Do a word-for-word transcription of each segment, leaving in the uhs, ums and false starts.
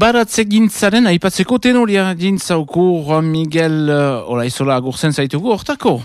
baratze gintzaren aipatzeko tenoria gintzauku Juan Miguel uh, Olaizola agurtzen zaitugu hortako.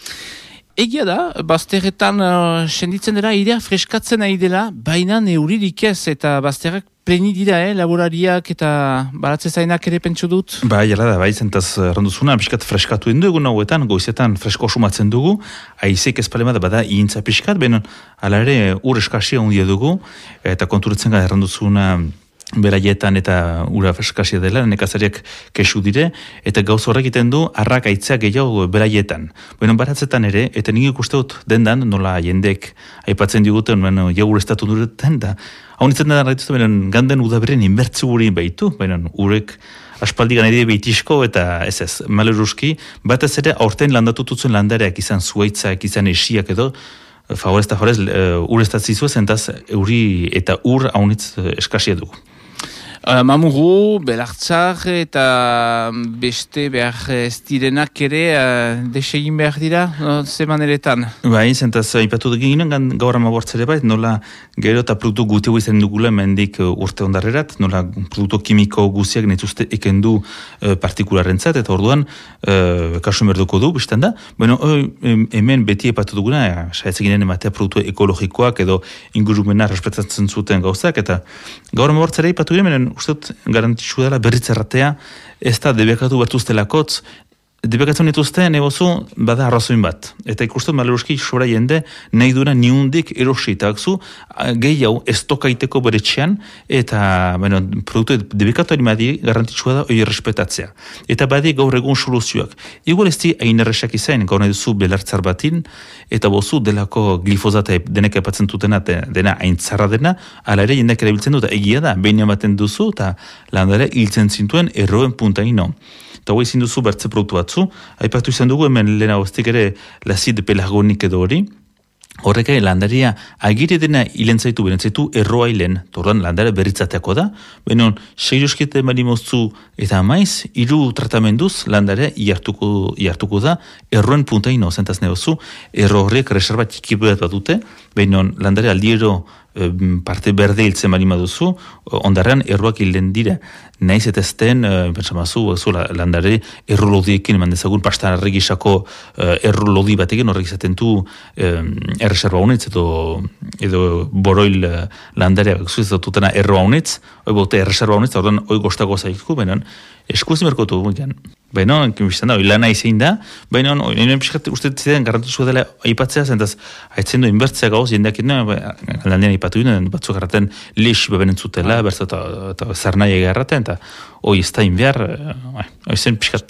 Egia da, bazterretan uh, senditzen dela idea freskatzen nahi dela, baina neuririk ez eta bazterrak pleni dira, eh, laborariak eta baratze zainak ere pentsu dut? Ba, jala da, bai, zentaz erranduzuna, piskat freskatu indu egun hauetan, goizetan fresko sumatzen dugu, aizeik ez palema da bada ihintza piskat, benon, ala ere ur eskasia hundia dugu, eta konturatzen gara erranduzuna beraietan eta ura freskasia dela, nekazariak kesu dire, eta gauz horrek egiten du, arrak aitzea gehiago beraietan. Bueno, baratzetan ere, eta nik ikusteut dendan, nola jendek aipatzen diguten, bueno, jagur estatu duretan, da, hau nintzen da narratuzte, benen, ganden udaberren inbertzu guri behitu, benen, urek aspaldi ganedie behitizko, eta ez ez, maleruski, batez ere, aurten landatututzen landareak izan zuaitzak, izan esiak edo, favorez eta favorez, uh, ur estatzizu zentaz, euri eta ur haunitz uh, eskasia dugu. Uh, mamuru, belartzar eta beste behar ez direnak ere uh, desegin behar dira, no, ze maneretan? Bai, zentaz, ipatu dugu ginen, gaur amabortzere bai, nola gero eta produktu gutio izan dugula mendik uh, urte ondarrerat, nola produktu kimiko guziak netuzte ekendu uh, partikularrentzat, eta orduan uh, kasu merduko du, bizten da. Bueno, uh, hemen beti ipatu duguna, uh, saietze ginen ematea produktu ekologikoak edo ingurumena respetatzen zuten gauzak, eta gaur amabortzere ipatu ginen, uste garantitzu dela berritzerratea, ez da debekatu bertuztelakotz, debekatzen dituzte negozu bada arrazoin bat. Eta ikustut maleruski sobra jende nahi dura niundik erosi eta akzu gehiago estokaiteko beretxean eta bueno, produktu debekatu animadi garantitxua da hori respetatzea. Eta badi gaur egun soluzioak. Igual ez di hain erresak izan, gaur nahi duzu belartzar batin eta bozu delako glifozata denek epatzen dutena dena hain tzarra dena, ala ere jendeak erabiltzen dut, egia da, behin ematen duzu eta landare hiltzen zintuen erroen puntaino. Eta hoi izin duzu bertze produktu batzu. Aipatu izan dugu hemen lehena hoztik ere lazid pelargonik edo hori. Horrek ere landaria agire dena hilentzaitu, berentzaitu erroa hilen. Torran landaria berritzateako da. Benon, seiroskete marimoztu eta maiz, hiru tratamenduz landaria iartuko, iartuko da erroen puntaino, zentaz neozu, erro horrek reserva txikibuet bat dute. Benon, landaria aldiero parte berde hiltzen marima duzu, ondarrean erroak hilen dira. Naiz eta ezten, pentsamazu, landare errolodiekin eman dezagun pastararri gisako errolodi batekin horrek izaten du erreserba honetz edo, edo boroil landarea ez dutena erroa honetz, hoi bote erreserba honetz, orduan hoi gostako zaitku, benan eskuzi merkotu, jan. Baina, biztan da, lana izein da, baina, nire pixkat uste zidean garantizua dela aipatzea, zentaz, haitzen du inbertzea gauz, jendeak ino, landean aipatu ginen, batzuk garraten lix bebenen zutela, berza eta zernai egarraten, eta hoi ez da inbiar, hoi zen pixkat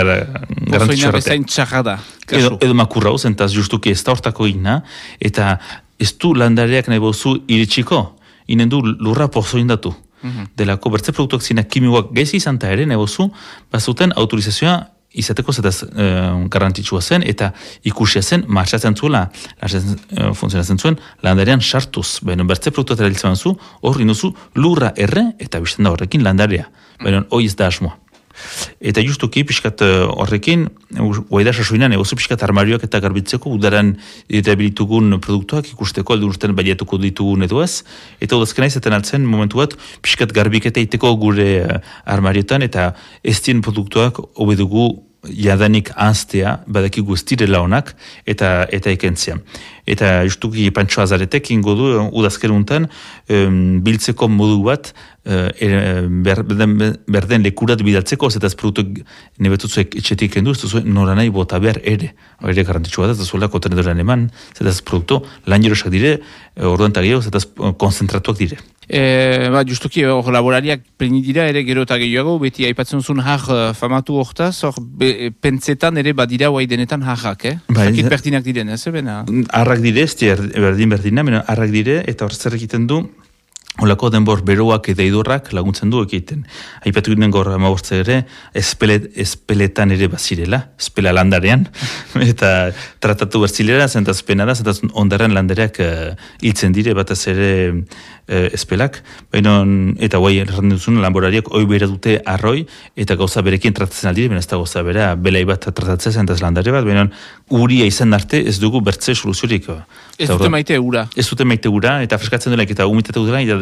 garantizua erraten. Edo, edo makurra, zentaz, justuki ez da hortako ina, eta ez du landareak nahi bozu iritsiko, inen du lurra pozo indatu. Delako bertze produktuak zinak kimikoak gezi izan ta ere negozu, bazuten autorizazioa izateko zetaz e, garantitxua zen eta ikusia zen martxatzen zuela, e, funtzionatzen zuen landarean sartuz. Baina bertze produktuak erabiltzen zu, hor induzu lurra erre eta bizten da horrekin landarea. Baina hoi ez da asmoa. Eta justuki pixkat horrekin, guaida sasoinan egozu pixkat armarioak eta garbitzeko udaran erabilitugun produktuak ikusteko aldurten baliatuko ditugun edo ez. Eta udazkena izaten altzen momentu bat pixkat garbiketa iteko gure armariotan eta ez dien produktuak obedugu jadanik anztea, badakigu ez direla honak eta, eta ekentzia. Eta justuki Pantxo Azaretek ingo du udazkeruntan um, biltzeko modu bat uh, er, berden, berden lekurat bidaltzeko, zetaz produktu nebetutzuek etxetik kendu, ez duzu nora nahi bota behar ere. Ere garantitxua da, ez duzuela kontenedoran eman, zetaz produktu lan jerosak dire, orduan eta gehiago, zetaz konzentratuak dire. E, ba, justuki, hor laborariak pleni dira ere gero eta gehiago, beti aipatzen zuen har famatu hortaz, hor pentsetan ere badira guai denetan harrak, eh? Ba, Zakit pertinak diren, ez ebena? Harrak dire, ez berdin berdina, harrak dire, eta hor zer egiten du, holako denbor beroak eta idurrak laguntzen du egiten. Aipatu ginen gaur amabortze ere, espelet, espeletan ere bazirela, espela landarean, eta tratatu berzilera, zentaz penara, zentaz ondaren landareak uh, hiltzen dire, batez ere uh, espelak, baina, eta guai erranden duzun, laborariak hoi behar dute arroi, eta gauza berekin tratatzen aldire, baina ez da gauza bera, belai bat tratatzen zentaz landare bat, baina uria izan arte ez dugu bertze soluziorik. Ez dute maite ura. Ez dute maite ura, eta freskatzen duela, eta umitatea dela, eta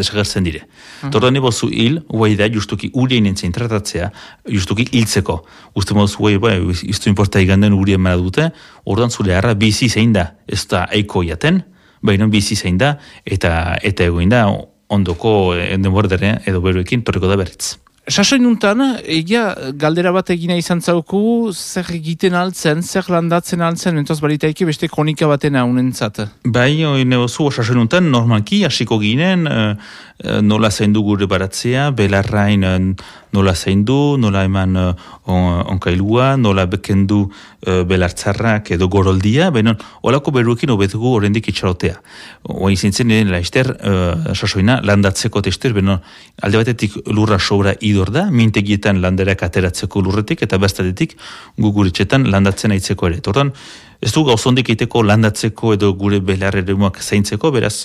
desagertzen dire. Mm. Torda nebozu hil, guai da, justuki urien entzien tratatzea, justuki hiltzeko. Uste moz, guai, bai, iztu importa iganden urien mara dute, ordan zure harra bizi zein da, ez da eiko jaten, baina bizi zein da, eta eta egoin da, ondoko denbordere edo beroekin torriko da berriz. Sasoin nuntan, egia galdera bat egina izan zauku, zer egiten altzen, zer landatzen altzen, mentoz balitaike beste kronika batena unentzat. Bai, neozu, sasoin nuntan, normalki, hasiko ginen, nola zaindu gure baratzea, belarrain nola zaindu, nola eman on, onkailua, nola bekendu belartzarrak edo goroldia, benon, olako beruekin obetugu horrendik itxarotea. Oa izintzen, laizter, sasoina, landatzeko tester, benon, alde batetik lurra sobra idor da, mintegietan landerak ateratzeko lurretik, eta bestatetik guguritxetan landatzen aitzeko ere. Tortan, ez du gauzondik eiteko landatzeko edo gure belar eremuak zaintzeko, beraz,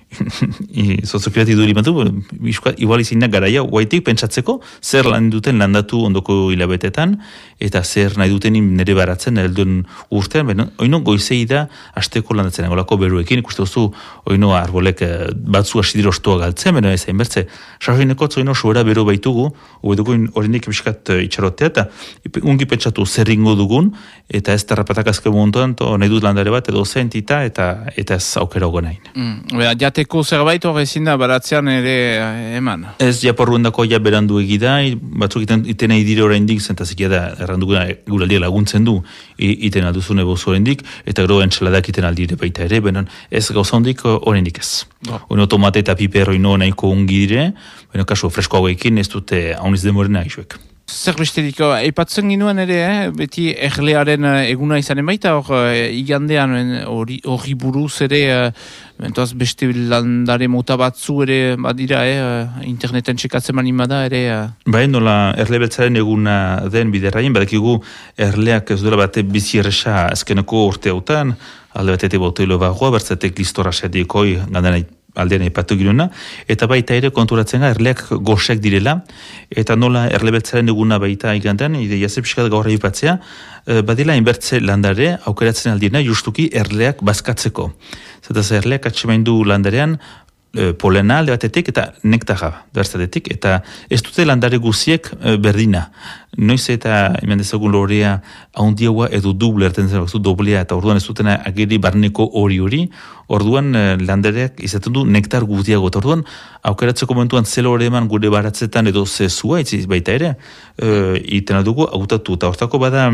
zozokirat iduri batu, igual izinak garaia, guaitik pentsatzeko, zer lan duten landatu ondoko hilabetetan, eta zer nahi duten nire baratzen, elduen urtean, baina oino goizei da hasteko landatzen, egolako beruekin, ikuste duzu, oino arbolek batzu asidirostua galtzen, baina ez hain bertze, sarroineko oino sobera beru baitugu, ubedugu horrendik ebiskat itxarotea, eta ungi pentsatu zer ingo dugun, eta ez tarrapatak azken momentuan, nahi dut landare bat, edo zentita, eta eta ez aukera gonain. Mm, jateko zerbait hor ezin da baratzean ere eman? Ez japorruendako ja berandu egida, batzuk iten, iten nahi dire oraindik, zentazik da errandu guraldia laguntzen du iten alduzune bozu oraindik, eta gero entxeladak iten aldire baita ere, benon ez gauza hondik oraindik ez. Oh. Ono tomate eta piper oino nahiko ungi dire, beno kasu freskoago ekin ez dute hauniz demorena izuek. Zer besterik, eipatzen ginuen ere, eh? Beti erlearen eguna izanen baita, hor igandean hori buruz ere, mentoaz beste landare mota batzu ere badira, eh? Interneten txekatzen mani bada ere. Bai, nola erle beltzaren eguna den biderraien, badakigu erleak ez duela bate bizi erresa azkeneko urte hautan, alde batete botelo bagoa, bertzatek listora sadiekoi gandanai aldean epatu giruna, eta baita ere konturatzen ga erleak goxek direla, eta nola erlebeltzaren eguna baita igandan, ideia zepsikat gaurra ipatzea, badila inbertze landare, aukeratzen aldiena, justuki erleak bazkatzeko. Zetaz erleak atxemaindu landarean, polena alde batetik eta nektara berzatetik, eta ez dute landare guziek berdina. Noiz eta hemen dezagun lorea haundiagoa edo duble erten zen, doblea, eta orduan ez dutena ageri barneko hori hori, orduan landareak izaten du nektar guztiago, eta orduan aukeratzeko momentuan zelo hori eman gure baratzetan edo zezua, itziz baita ere, e, iten aldugu hautatu, eta hortako bada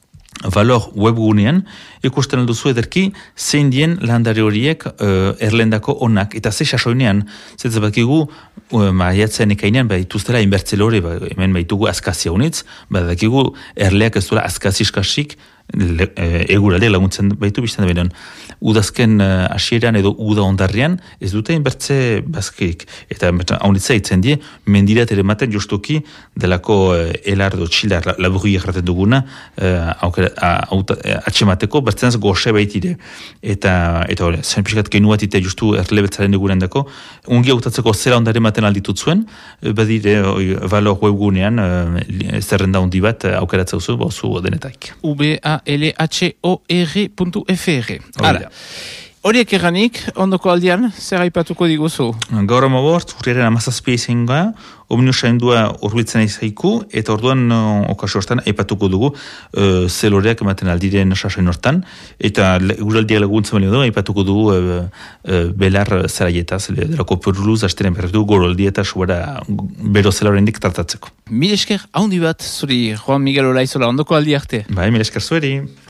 valor webgunean, ikusten alduzu ederki, zein dien landare horiek uh, erlendako onak, eta ze sasoinean, zetz bakigu, uh, maiatzen ekainean, baituztela inbertzele hori, ba, hemen baitugu azkazia unitz, badakigu erleak ez duela azkaziskasik, Le, e, eguralde laguntzen baitu biztan da benean. Udazken hasieran uh, edo uda ondarrian ez dute inbertze bazkeik. Eta haunitza itzen die, mendirat ere maten justuki delako uh, elar edo txildar laburi egraten duguna uh, atxemateko bertzen az goxe baitire. Eta, eta hori, zain pixkat keinu bat ite justu erlebetzaren egunen dako, ungi hautatzeko zera ondare maten alditut zuen, badire valor webgunean uh, zerrenda hundi bat uh, aukeratzeu zu, bauzu denetaik. U B A L H O R punto F R. Hala. Horiek erranik, ondoko aldian, zer aipatuko diguzu? Gaur amabort, urriaren amazazpia izan ga, omnio saindua urbitzen izaiku, eta orduan uh, okaso hortan aipatuko dugu uh, zeloreak ematen aldiren sasain hortan, eta guraldiak laguntzen bali du, aipatuko dugu uh, uh, belar zeraietaz, delako perluz, asteren berretu goroldi eta subara bero zelorendik tratatzeko. Mil esker, haundi bat, zuri, Juan Miguel Olaizola, ondoko aldi arte. Bai, mil esker zueri.